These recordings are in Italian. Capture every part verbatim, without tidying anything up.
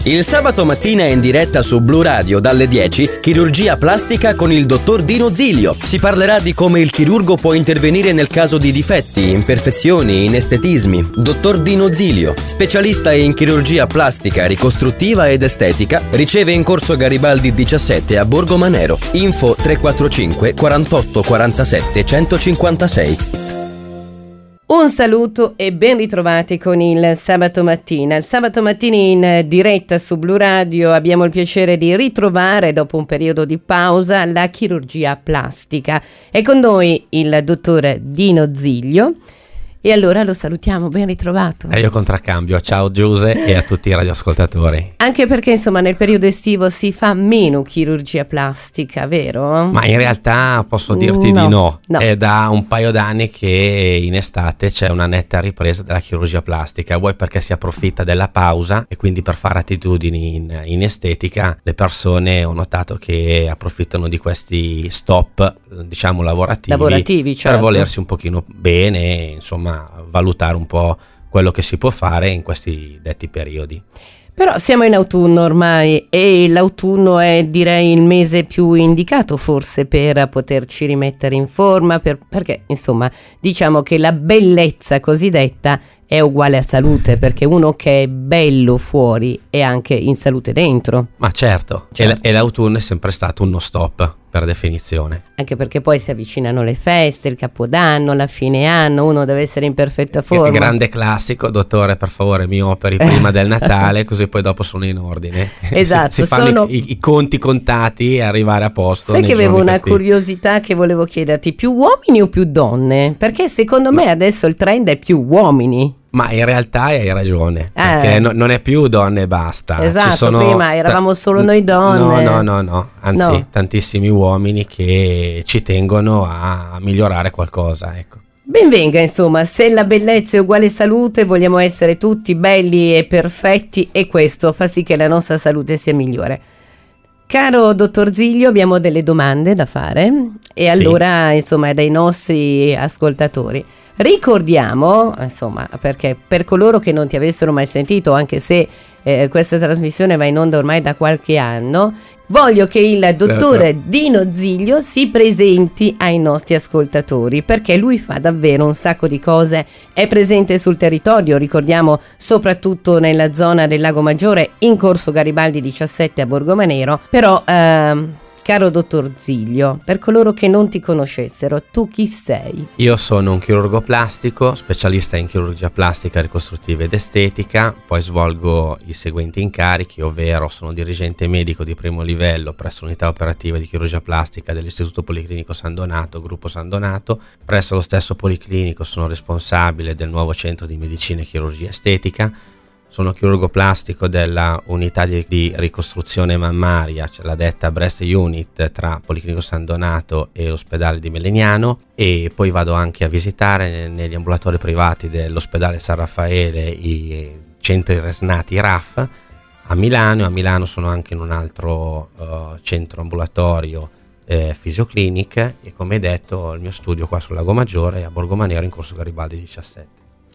Il sabato mattina in diretta su Blu Radio dalle dieci, chirurgia plastica con il dottor Dino Zilio. Si parlerà di come il chirurgo può intervenire nel caso di difetti, imperfezioni, inestetismi. Dottor Dino Zilio, specialista in chirurgia plastica, ricostruttiva ed estetica, riceve in corso Garibaldi diciassette a Borgo Manero. Info tre quattro cinque quarantotto quarantasette centocinquantasei. Un saluto e ben ritrovati con il sabato mattina. Il sabato mattina in diretta su Blu Radio abbiamo il piacere di ritrovare, dopo un periodo di pausa, la chirurgia plastica. È con noi il dottor Dino Zilio. E allora lo salutiamo, ben ritrovato. E io contraccambio, ciao Giuse e a tutti i radioascoltatori. Anche perché insomma nel periodo estivo si fa meno chirurgia plastica, vero? Ma in realtà posso dirti no, di no. no. È da un paio d'anni che in estate c'è una netta ripresa della chirurgia plastica. Vuoi perché si approfitta della pausa e quindi per fare attitudini in, in estetica le persone ho notato che approfittano di questi stop, diciamo lavorativi, lavorativi certo. Per volersi un pochino bene, insomma valutare un po' quello che si può fare in questi detti periodi. Però siamo in autunno ormai e l'autunno è direi il mese più indicato forse per poterci rimettere in forma, per, perché insomma diciamo che la bellezza cosiddetta è uguale a salute, perché uno che è bello fuori è anche in salute dentro. Ma certo, certo. E, e l'autunno è sempre stato uno stop per definizione. Anche perché poi si avvicinano le feste, il capodanno, la fine anno, uno deve essere in perfetta forma. Che grande classico, dottore, per favore mi operi prima del Natale così poi dopo sono in ordine. Esatto. si, si fanno sono... i, i conti contati e arrivare a posto. Sai che avevo una festivi. Curiosità che volevo chiederti, più uomini o più donne? Perché secondo me Ma... adesso il trend è più uomini. Ma in realtà hai ragione, eh. perché no, non è più donne e basta. Esatto, ci sono prima eravamo solo t- noi donne. No, no, no, no, anzi no. tantissimi uomini che ci tengono a migliorare qualcosa, ecco. Benvenga, insomma, se la bellezza è uguale salute, vogliamo essere tutti belli e perfetti e questo fa sì che la nostra salute sia migliore. Caro dottor Zilio, abbiamo delle domande da fare e allora, sì. insomma, dai nostri ascoltatori. Ricordiamo, insomma, perché per coloro che non ti avessero mai sentito, anche se eh, questa trasmissione va in onda ormai da qualche anno, voglio che il dottore certo. Dino Zilio si presenti ai nostri ascoltatori, perché lui fa davvero un sacco di cose, è presente sul territorio, ricordiamo soprattutto nella zona del Lago Maggiore, in corso Garibaldi diciassette a Borgo Manero, però... Ehm, Caro dottor Zilio, per coloro che non ti conoscessero, tu chi sei? Io sono un chirurgo plastico, specialista in chirurgia plastica, ricostruttiva ed estetica, poi svolgo i seguenti incarichi, ovvero sono dirigente medico di primo livello presso l'unità operativa di chirurgia plastica dell'Istituto Policlinico San Donato, gruppo San Donato. Presso lo stesso Policlinico sono responsabile del nuovo centro di medicina e chirurgia estetica. Sono chirurgo plastico della unità di, di ricostruzione mammaria, cioè la detta Breast Unit tra Policlinico San Donato e l'ospedale di Melegnano, e poi vado anche a visitare negli ambulatori privati dell'ospedale San Raffaele i centri resnati R A F a Milano. A Milano sono anche in un altro uh, centro ambulatorio eh, Fisioclinic e come detto il mio studio qua sul Lago Maggiore a Borgo Manero in corso Garibaldi diciassette.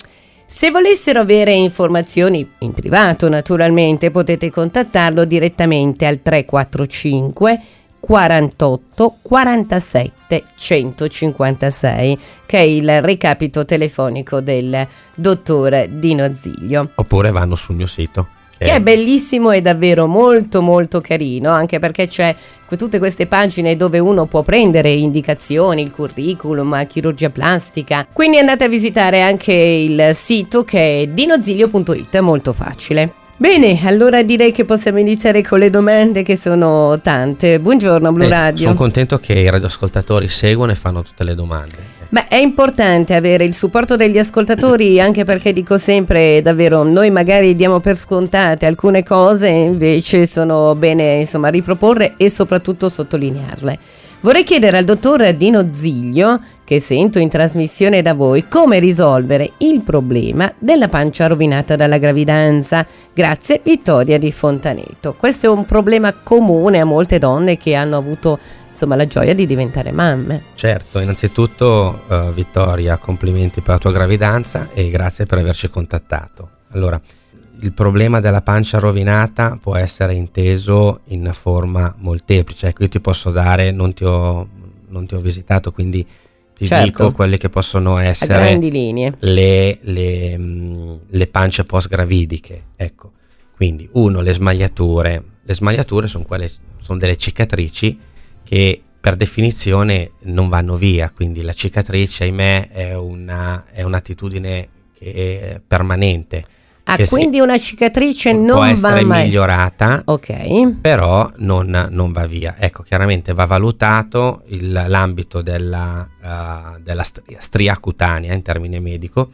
Se volessero avere informazioni in privato naturalmente potete contattarlo direttamente al tre quattro cinque quarantotto quarantasette centocinquantasei che è il recapito telefonico del dottor Dino Zilio. Oppure vanno sul mio sito. Che è bellissimo e davvero molto molto carino, anche perché c'è tutte queste pagine dove uno può prendere indicazioni, il curriculum, chirurgia plastica, quindi andate a visitare anche il sito che è dinozilio punto it, è molto facile. Bene, allora direi che possiamo iniziare con le domande che sono tante. Buongiorno Blu eh, Radio. Sono contento che i radioascoltatori seguono e fanno tutte le domande. Beh, è importante avere il supporto degli ascoltatori, anche perché dico sempre, davvero, noi magari diamo per scontate alcune cose, invece sono bene, insomma, riproporre e soprattutto sottolinearle. Vorrei chiedere al dottor Dino Zilio, che sento in trasmissione da voi, come risolvere il problema della pancia rovinata dalla gravidanza. Grazie, Vittoria di Fontaneto. Questo è un problema comune a molte donne che hanno avuto, insomma, la gioia di diventare mamme. Certo, innanzitutto uh, Vittoria, complimenti per la tua gravidanza e grazie per averci contattato. Allora, il problema della pancia rovinata può essere inteso in forma molteplice. Ecco, io ti posso dare, non ti ho, non ti ho visitato, quindi ti certo. dico quelle che possono essere a grandi linee le, le, mh, le pance post-gravidiche. Ecco, quindi uno, le smagliature. Le smagliature sono quelle, sono delle cicatrici che per definizione non vanno via, quindi la cicatrice, ahimè, è una è un'attitudine che è permanente. Ah, che quindi si, una cicatrice può non va essere mai migliorata, ok, però non, non va via. Ecco, chiaramente va valutato il, l'ambito della, uh, della stria, stria cutanea in termine medico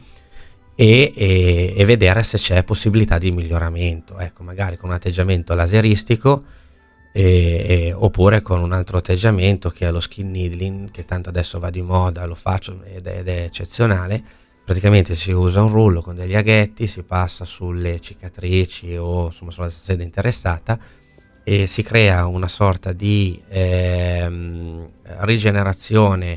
e, e, e vedere se c'è possibilità di miglioramento. Ecco, magari con un atteggiamento laseristico e, e, oppure con un altro atteggiamento che è lo skin needling, che tanto adesso va di moda, lo faccio ed è, ed è eccezionale. Praticamente si usa un rullo con degli aghetti, si passa sulle cicatrici o insomma sulla sede interessata e si crea una sorta di ehm, rigenerazione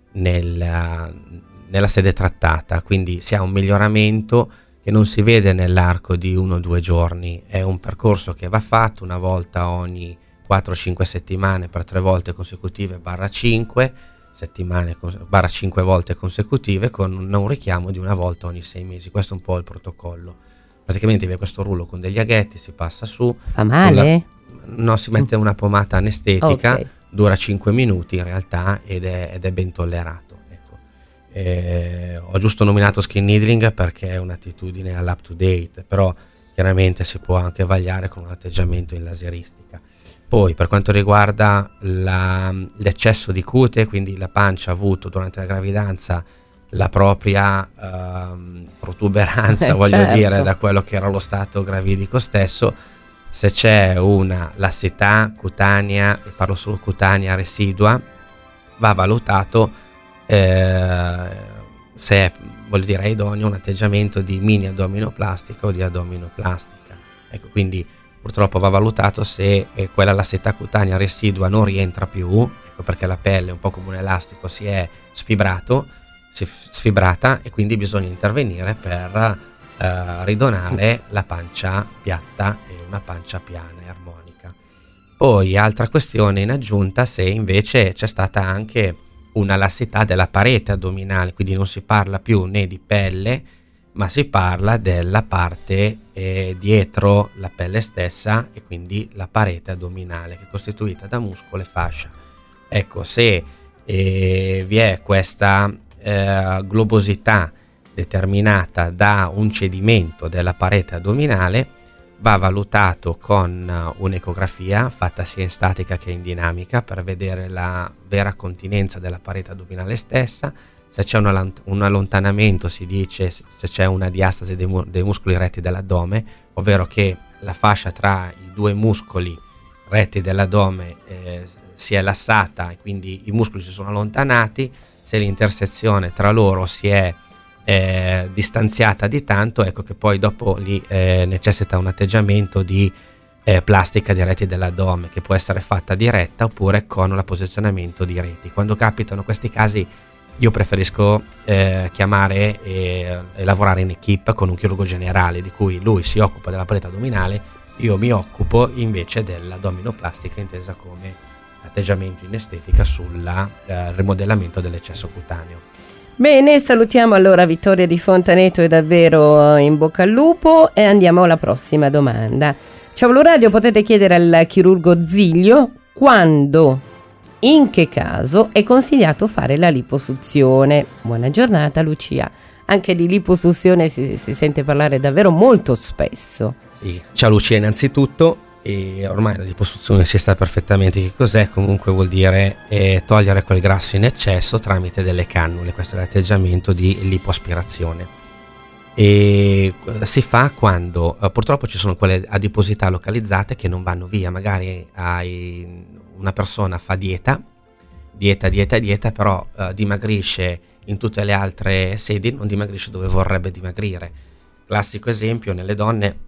nella, nella sede trattata, quindi si ha un miglioramento che non si vede nell'arco di uno o due giorni. È un percorso che va fatto una volta ogni quattro cinque settimane per tre volte consecutive barra cinque settimane barra cinque volte consecutive, con un, un richiamo di una volta ogni sei mesi. Questo è un po' il protocollo. Praticamente vi è questo rullo con degli aghetti, si passa su. Fa male? Sulla, no, si mette una pomata anestetica, okay. Dura cinque minuti in realtà ed è, ed è ben tollerato. Ecco. Eh, ho giusto nominato skin needling perché è un'attitudine all'up to date, però chiaramente si può anche vagliare con un atteggiamento in laseristica. Poi per quanto riguarda la, l'eccesso di cute, quindi la pancia ha avuto durante la gravidanza la propria ehm, protuberanza, eh, voglio certo. dire, da quello che era lo stato gravidico stesso, se c'è una lassità cutanea, e parlo solo cutanea residua, va valutato eh, se è, voglio dire, è idoneo un atteggiamento di mini addominoplastica o di addominoplastica. Ecco, quindi purtroppo va valutato se eh, quella lassità cutanea residua non rientra più, ecco, perché la pelle, un po' come un elastico, si è sfibrato, si è sfibrata e quindi bisogna intervenire per eh, ridonare la pancia piatta e una pancia piana e armonica. Poi altra questione in aggiunta, se invece c'è stata anche una lassità della parete addominale, quindi non si parla più né di pelle, ma si parla della parte eh, dietro la pelle stessa e quindi la parete addominale, che è costituita da muscolo e fascia. Ecco, se eh, vi è questa eh, globosità determinata da un cedimento della parete addominale, va valutato con un'ecografia fatta sia in statica che in dinamica per vedere la vera continenza della parete addominale stessa. Se c'è una, un allontanamento, si dice se c'è una diastasi dei, mu- dei muscoli retti dell'addome, ovvero che la fascia tra i due muscoli retti dell'addome eh, si è lassata e quindi i muscoli si sono allontanati. Se l'intersezione tra loro si è eh, distanziata di tanto, ecco che poi dopo lì eh, necessita un atteggiamento di eh, plastica dei reti dell'addome, che può essere fatta diretta oppure con la posizionamento di reti. Quando capitano questi casi io preferisco eh, chiamare e, e lavorare in equipe con un chirurgo generale, di cui lui si occupa della parete addominale, io mi occupo invece dell'addominoplastica, intesa come atteggiamento in estetica sul eh, rimodellamento dell'eccesso cutaneo. Bene, salutiamo allora Vittoria di Fontaneto e davvero in bocca al lupo e andiamo alla prossima domanda. Ciao Blu Radio, potete chiedere al chirurgo Ziglio quando, in che caso è consigliato fare la liposuzione. Buona giornata Lucia. Anche di liposuzione si, si sente parlare davvero molto spesso. Sì. Ciao Lucia innanzitutto, e ormai la liposuzione si sa perfettamente che cos'è. Comunque vuol dire eh, togliere quel grasso in eccesso tramite delle cannule. Questo è l'atteggiamento di lipoaspirazione e si fa quando eh, purtroppo ci sono quelle adiposità localizzate che non vanno via. Magari hai una persona fa dieta, dieta, dieta, dieta, però eh, dimagrisce in tutte le altre sedi, non dimagrisce dove vorrebbe dimagrire. Classico esempio nelle donne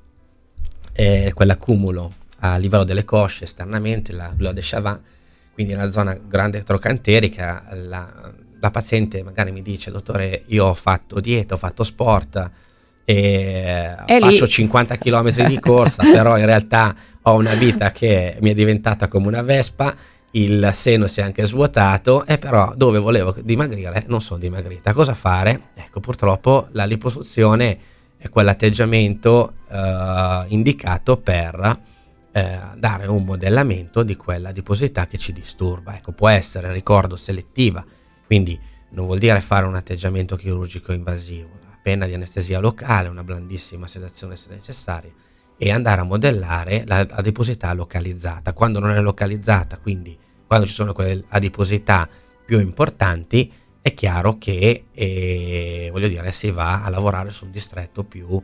è quell'accumulo a livello delle cosce esternamente, la gloire de Chavannes, quindi nella zona grande trocanterica. La, la paziente magari mi dice: dottore, io ho fatto dieta, ho fatto sport e È faccio lì. cinquanta chilometri di corsa, però in realtà ho una vita che mi è diventata come una vespa, il seno si è anche svuotato, e però dove volevo dimagrire non sono dimagrita. Cosa fare? Ecco, purtroppo la liposuzione è quell'atteggiamento eh, indicato per eh, dare un modellamento di quella adiposità che ci disturba. Ecco, può essere, ricordo, selettiva, quindi non vuol dire fare un atteggiamento chirurgico invasivo, pena di anestesia locale, una blandissima sedazione se necessaria, e andare a modellare l'adiposità localizzata. Quando non è localizzata, quindi quando ci sono quelle adiposità più importanti, è chiaro che eh, voglio dire, si va a lavorare su un distretto più,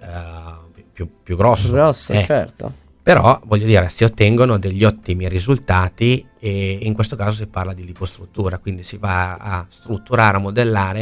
eh, più, più grosso. Grosso, eh. certo. Però voglio dire, si ottengono degli ottimi risultati, e in questo caso si parla di lipostruttura, quindi si va a strutturare, a modellare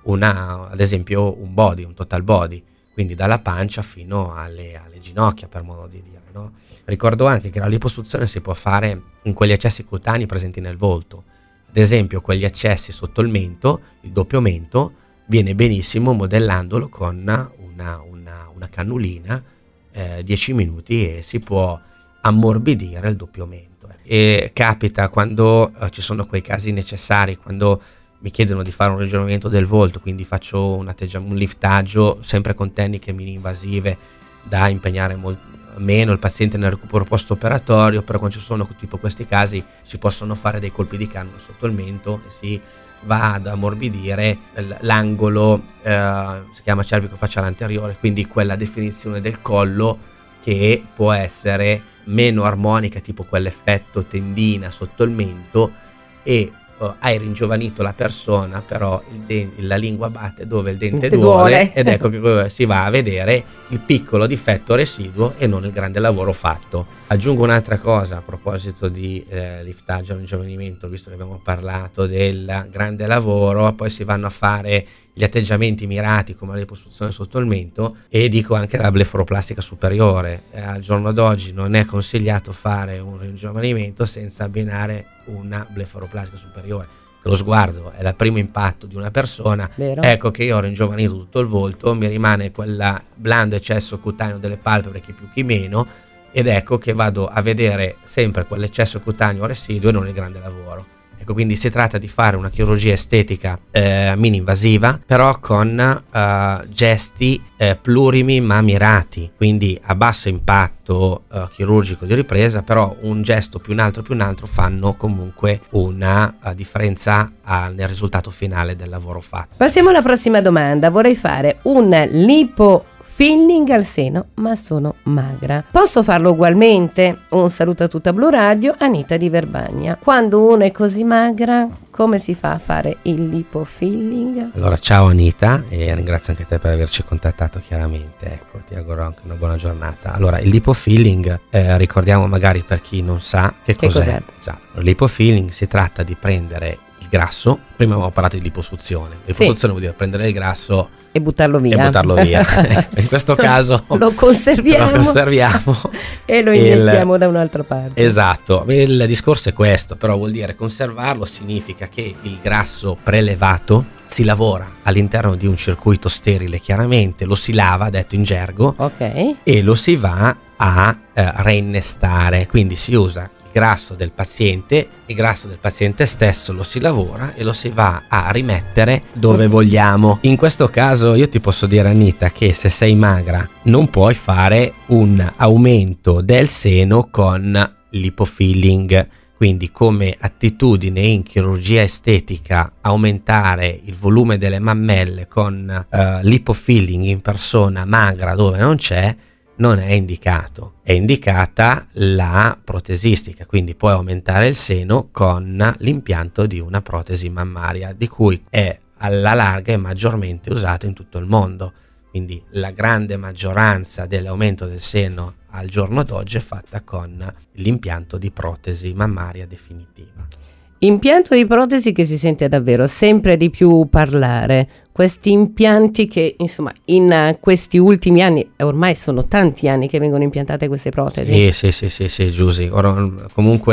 una, ad esempio un body, un total body, quindi dalla pancia fino alle, alle ginocchia, per modo di dire, no? Ricordo anche che la liposuzione si può fare in quegli accessi cutanei presenti nel volto, ad esempio quegli accessi sotto il mento, il doppio mento, viene benissimo modellandolo con una, una, una cannulina, eh, dieci minuti, e si può ammorbidire il doppio mento. E capita quando eh, ci sono quei casi necessari, quando mi chiedono di fare un ragionamento del volto, quindi faccio un, un liftaggio sempre con tecniche mini invasive da impegnare molto meno il paziente nel recupero post operatorio, però quando ci sono tipo questi casi si possono fare dei colpi di cannula sotto il mento e si va ad ammorbidire l'angolo, eh, si chiama cervico facciale anteriore, quindi quella definizione del collo che può essere meno armonica, tipo quell'effetto tendina sotto il mento, e hai ringiovanito la persona, però il de- la lingua batte dove il dente duole, duole, ed ecco che si va a vedere il piccolo difetto residuo e non il grande lavoro fatto. Aggiungo un'altra cosa a proposito di eh, liftaggio e ringiovanimento, visto che abbiamo parlato del grande lavoro, poi si vanno a fare gli atteggiamenti mirati come la liposuzione sotto il mento, e dico anche la blefaroplastica superiore. Eh, al giorno d'oggi non è consigliato fare un ringiovanimento senza abbinare una blefaroplastica superiore. Lo sguardo è il primo impatto di una persona. Vero. Ecco che io ho ringiovanito tutto il volto, mi rimane quel blando eccesso cutaneo delle palpebre, chi più chi meno, ed ecco che vado a vedere sempre quell'eccesso cutaneo residuo e non il grande lavoro. Ecco, quindi si tratta di fare una chirurgia estetica eh, mini invasiva, però con eh, gesti eh, plurimi ma mirati, quindi a basso impatto eh, chirurgico di ripresa, però un gesto più un altro più un altro fanno comunque una uh, differenza uh, nel risultato finale del lavoro fatto. Passiamo alla prossima domanda. Vorrei fare un lipo filling al seno, ma sono magra. Posso farlo ugualmente? Un saluto a tutta Blu Radio, Anita di Verbagna. Quando uno è così magra, come si fa a fare il lipo filling? Allora, ciao Anita, e ringrazio anche te per averci contattato, chiaramente. Ecco, ti auguro anche una buona giornata. Allora, il lipo filling, eh, ricordiamo magari per chi non sa che, che cos'è. cos'è. Esatto. Il lipo filling si tratta di prendere il grasso. Prima avevamo parlato di liposuzione. Liposuzione sì. vuol dire prendere il grasso e buttarlo via. E buttarlo via. In questo caso lo conserviamo, lo conserviamo e lo iniettiamo da un'altra parte. Esatto. Il discorso è questo, però vuol dire conservarlo significa che il grasso prelevato si lavora all'interno di un circuito sterile, chiaramente lo si lava, detto in gergo, ok, e lo si va a eh, reinnestare, quindi si usa grasso del paziente, il grasso del paziente stesso lo si lavora e lo si va a rimettere dove vogliamo. In questo caso io ti posso dire, Anita, che se sei magra non puoi fare un aumento del seno con lipofilling, quindi come attitudine in chirurgia estetica aumentare il volume delle mammelle con uh, lipofilling in persona magra dove non c'è non è indicato. È indicata la protesistica, quindi puoi aumentare il seno con l'impianto di una protesi mammaria, di cui è alla larga e maggiormente usata in tutto il mondo. Quindi la grande maggioranza dell'aumento del seno al giorno d'oggi è fatta con l'impianto di protesi mammaria definitiva. Impianto di protesi che si sente davvero sempre di più parlare. Questi impianti che insomma in questi ultimi anni, ormai sono tanti anni che vengono impiantate queste protesi. Sì, sì, sì, sì, sì, Giusy. Ora, comunque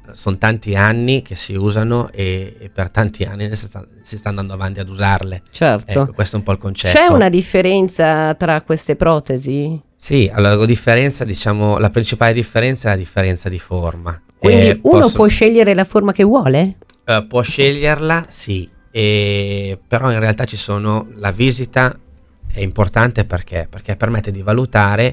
sono tanti anni che si usano e, e per tanti anni si sta, si sta andando avanti ad usarle. Certo. Ecco, questo è un po' il concetto. C'è una differenza tra queste protesi? Sì, allora la differenza, diciamo, la principale differenza è la differenza di forma. Quindi eh, uno posso, può scegliere la forma che vuole? Uh, può sceglierla, sì, e, però in realtà ci sono, la visita è importante perché? Perché permette di valutare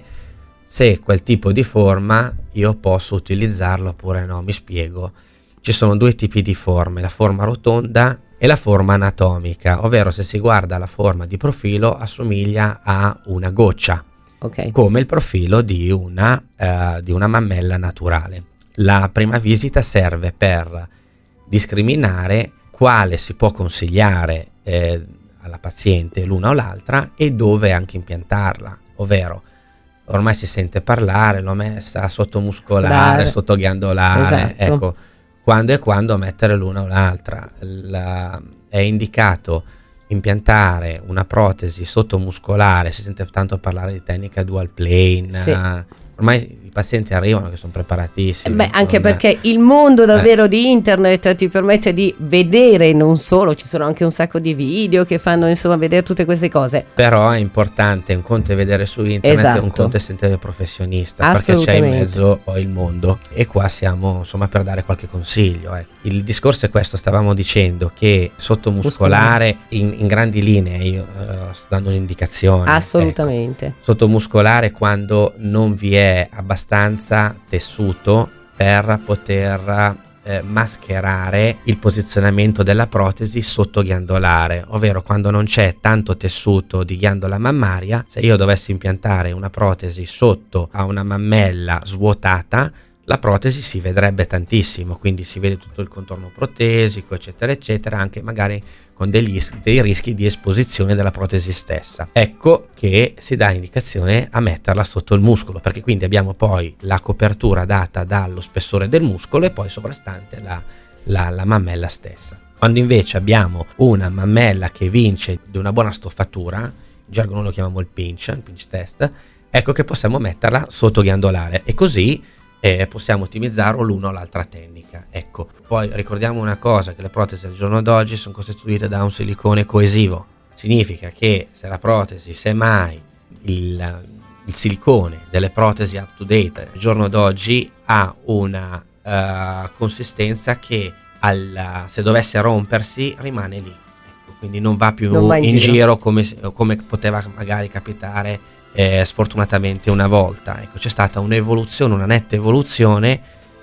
se quel tipo di forma io posso utilizzarlo oppure no. Mi spiego. Ci sono due tipi di forme, la forma rotonda e la forma anatomica, ovvero se si guarda la forma di profilo assomiglia a una goccia, okay, come il profilo di una, uh, di una mammella naturale. La prima visita serve per discriminare quale si può consigliare eh, alla paziente, l'una o l'altra, e dove anche impiantarla, ovvero ormai si sente parlare, l'ho messa sottomuscolare, sottoghiandolare, esatto, ecco, quando e quando mettere l'una o l'altra. La, è indicato impiantare una protesi sottomuscolare, si sente tanto parlare di tecnica dual plane, sì. Ormai i pazienti arrivano che sono preparatissimi. Beh, anche non, perché il mondo davvero eh. di internet ti permette di vedere, non solo, ci sono anche un sacco di video che fanno insomma vedere tutte queste cose. Però è importante, un conto è vedere su internet, esatto, un conto è sentire il professionista, perché c'è in mezzo poi il mondo, e qua siamo insomma per dare qualche consiglio. Eh. Il discorso è questo, stavamo dicendo che sottomuscolare in, in grandi linee, io uh, sto dando un'indicazione. Assolutamente. Ecco, sottomuscolare quando non vi è abbastanza tessuto per poter eh, mascherare il posizionamento della protesi sottoghiandolare, ovvero quando non c'è tanto tessuto di ghiandola mammaria. Se io dovessi impiantare una protesi sotto a una mammella svuotata, la protesi si vedrebbe tantissimo, quindi si vede tutto il contorno protesico, eccetera eccetera, anche magari con degli, dei rischi di esposizione della protesi stessa. Ecco che si dà indicazione a metterla sotto il muscolo, perché quindi abbiamo poi la copertura data dallo spessore del muscolo e poi sovrastante la, la, la mammella stessa. Quando invece abbiamo una mammella che vince di una buona stoffatura, in gergo noi lo chiamiamo il pinch, il pinch test, ecco che possiamo metterla sottoghiandolare e così e possiamo ottimizzare l'una o l'altra tecnica. Ecco, poi ricordiamo una cosa, che le protesi al giorno d'oggi sono costituite da un silicone coesivo. Significa che se la protesi, semmai il, il silicone delle protesi up to date al giorno d'oggi ha una uh, consistenza che al, se dovesse rompersi rimane lì, ecco, quindi non va più non va in, in giro, giro come, come poteva magari capitare Eh, sfortunatamente una volta. Ecco, c'è stata un'evoluzione, una netta evoluzione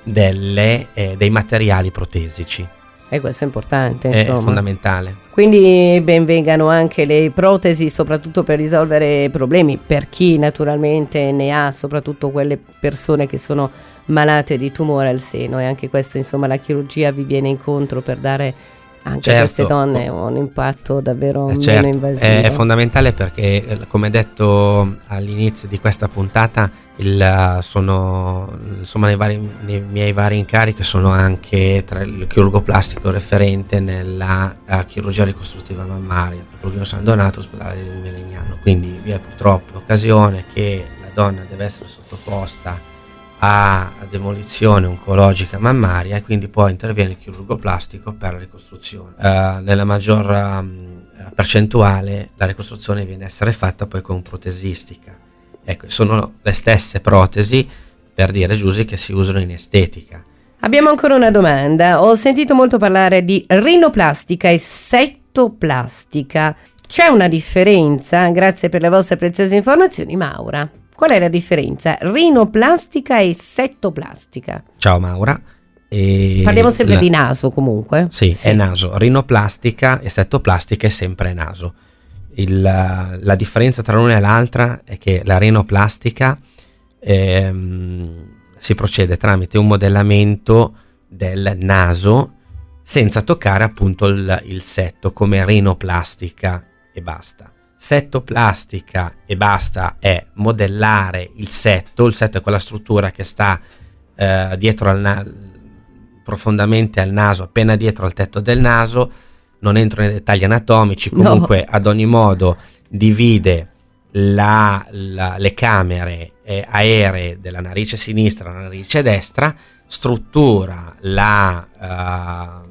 delle, eh, dei materiali protesici. E questo è importante, È insomma. fondamentale. Quindi ben vengano anche le protesi, soprattutto per risolvere problemi, per chi naturalmente ne ha, soprattutto quelle persone che sono malate di tumore al seno, e anche questa, insomma, la chirurgia vi viene incontro per dare anche certo, a queste donne un impatto davvero eh, meno certo, invasivo. È, è fondamentale perché, come detto all'inizio di questa puntata, il, sono insomma nei, vari, nei miei vari incarichi sono anche tra il chirurgo plastico referente nella uh, chirurgia ricostruttiva mammaria tra Plughino San Donato e ospedale di Melegnano. Quindi vi è purtroppo l'occasione che la donna deve essere sottoposta a demolizione oncologica mammaria e quindi poi interviene il chirurgo plastico per la ricostruzione. Uh, nella maggior um, percentuale la ricostruzione viene a essere fatta poi con protesistica. Ecco, sono le stesse protesi, per dire Giusy, che si usano in estetica. Abbiamo ancora una domanda. Ho sentito molto parlare di rinoplastica e settoplastica. C'è una differenza? Grazie per le vostre preziose informazioni, Maura. Qual è la differenza? Rinoplastica e settoplastica. Ciao Maura. E parliamo sempre la... di naso comunque. Sì, sì, è naso. Rinoplastica e settoplastica è sempre naso. Il, la differenza tra l'una e l'altra è che la rinoplastica ehm, si procede tramite un modellamento del naso senza toccare appunto il, il setto, come rinoplastica e basta. Settoplastica e basta è modellare il setto. Il setto è quella struttura che sta eh, dietro al na- profondamente al naso, appena dietro al tetto del naso. Non entro nei dettagli anatomici, comunque no. Ad ogni modo divide la, la, le camere eh, aeree della narice sinistra e la narice destra, struttura la, uh,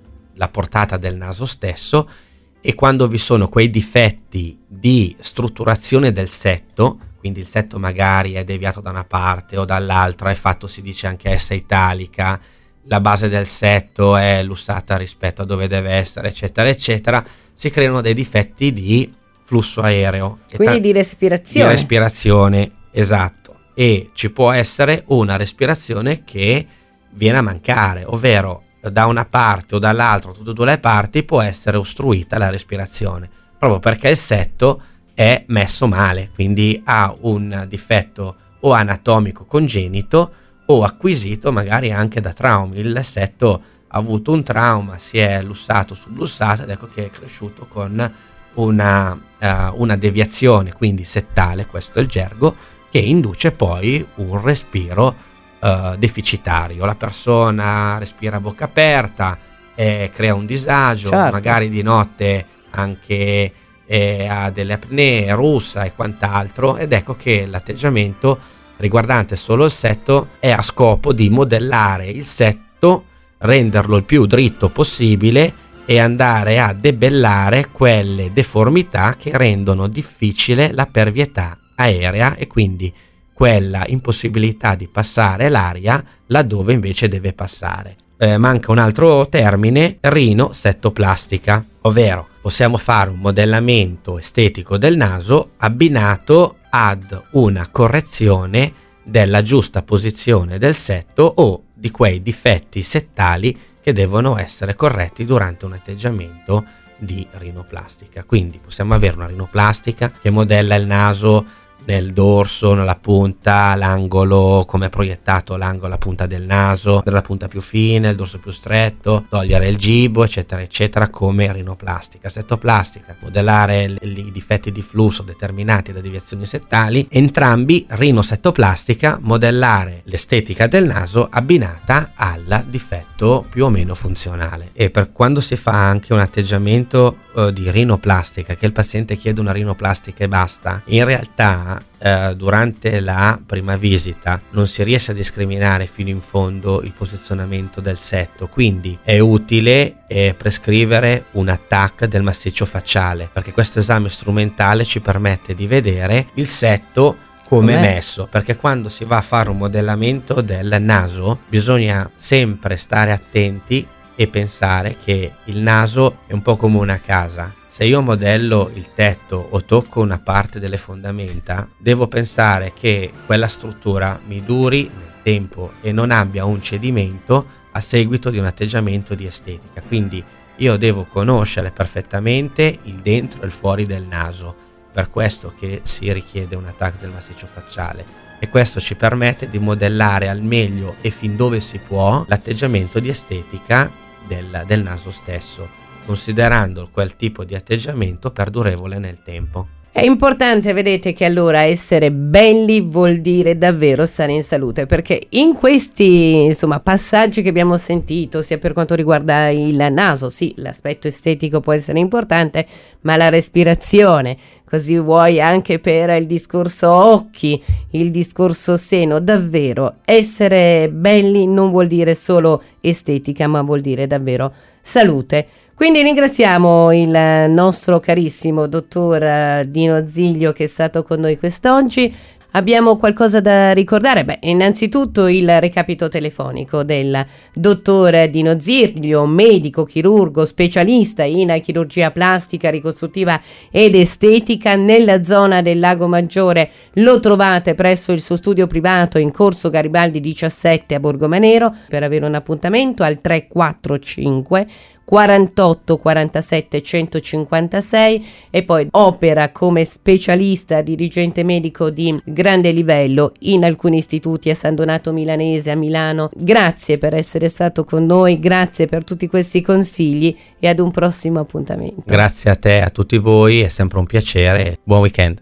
la portata del naso stesso, e quando vi sono quei difetti di strutturazione del setto, quindi il setto magari è deviato da una parte o dall'altra, è fatto, si dice anche S italica, la base del setto è lussata rispetto a dove deve essere, eccetera eccetera, si creano dei difetti di flusso aereo, quindi ta- di respirazione di respirazione, esatto, e ci può essere una respirazione che viene a mancare, ovvero da una parte o dall'altra, tutte e due le parti, può essere ostruita la respirazione, proprio perché il setto è messo male, quindi ha un difetto o anatomico congenito o acquisito magari anche da traumi. Il setto ha avuto un trauma, si è lussato, sublussato, ed ecco che è cresciuto con una, uh, una deviazione, quindi settale, questo è il gergo, che induce poi un respiro Uh, deficitario. La persona respira a bocca aperta, eh, crea un disagio, certo. magari di notte anche eh, ha delle apnee, russa e quant'altro, ed ecco che l'atteggiamento riguardante solo il setto è a scopo di modellare il setto, renderlo il più dritto possibile e andare a debellare quelle deformità che rendono difficile la pervietà aerea e quindi quella impossibilità di passare l'aria laddove invece deve passare. Eh, manca un altro termine, rinosettoplastica, ovvero possiamo fare un modellamento estetico del naso abbinato ad una correzione della giusta posizione del setto o di quei difetti settali che devono essere corretti durante un atteggiamento di rinoplastica. Quindi possiamo avere una rinoplastica che modella il naso nel dorso, nella punta, l'angolo, come è proiettato l'angolo, la punta del naso, della punta più fine, il dorso più stretto, togliere il gibo, eccetera eccetera, come rinoplastica. Settoplastica, modellare l- i difetti di flusso determinati da deviazioni settali. Entrambi, rinosettoplastica, modellare l'estetica del naso abbinata al difetto più o meno funzionale. E per quando si fa anche un atteggiamento uh, di rinoplastica, che il paziente chiede una rinoplastica e basta, in realtà Eh, durante la prima visita non si riesce a discriminare fino in fondo il posizionamento del setto, quindi è utile eh, prescrivere un A T A C del massiccio facciale, perché questo esame strumentale ci permette di vedere il setto come è messo, perché quando si va a fare un modellamento del naso bisogna sempre stare attenti e pensare che il naso è un po' come una casa. Se io modello il tetto o tocco una parte delle fondamenta, devo pensare che quella struttura mi duri nel tempo e non abbia un cedimento a seguito di un atteggiamento di estetica. Quindi io devo conoscere perfettamente il dentro e il fuori del naso, per questo che si richiede un A T A C del massiccio facciale, e questo ci permette di modellare al meglio e fin dove si può l'atteggiamento di estetica del, del naso stesso, considerando quel tipo di atteggiamento perdurevole nel tempo. È importante, vedete, che allora essere belli vuol dire davvero stare in salute, perché in questi insomma passaggi che abbiamo sentito, sia per quanto riguarda il naso, sì, l'aspetto estetico può essere importante, ma la respirazione, così vuoi anche per il discorso occhi, il discorso seno, davvero essere belli non vuol dire solo estetica, ma vuol dire davvero salute. Quindi ringraziamo il nostro carissimo dottor Dino Ziglio che è stato con noi quest'oggi. Abbiamo qualcosa da ricordare? Beh, innanzitutto il recapito telefonico del dottor Dino Ziglio, medico, chirurgo, specialista in chirurgia plastica, ricostruttiva ed estetica nella zona del Lago Maggiore. Lo trovate presso il suo studio privato in Corso Garibaldi diciassette a Borgomanero. Per avere un appuntamento al tre quattro cinque quarantotto quarantasette centocinquantasei, e poi opera come specialista dirigente medico di grande livello in alcuni istituti a San Donato Milanese, a Milano. Grazie per essere stato con noi, grazie per tutti questi consigli e ad un prossimo appuntamento. Grazie a te, a tutti voi, è sempre un piacere. Buon weekend.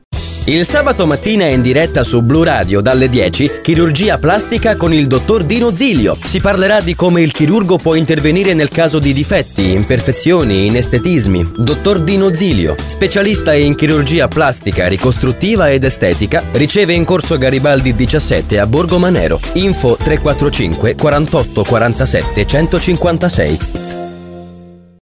Il sabato mattina è in diretta su Blu Radio dalle dieci, chirurgia plastica con il dottor Dino Zilio. Si parlerà di come il chirurgo può intervenire nel caso di difetti, imperfezioni, inestetismi. Dottor Dino Zilio, specialista in chirurgia plastica, ricostruttiva ed estetica, riceve in corso Garibaldi diciassette a Borgo Manero. Info tre quattro cinque quarantotto quarantasette centocinquantasei.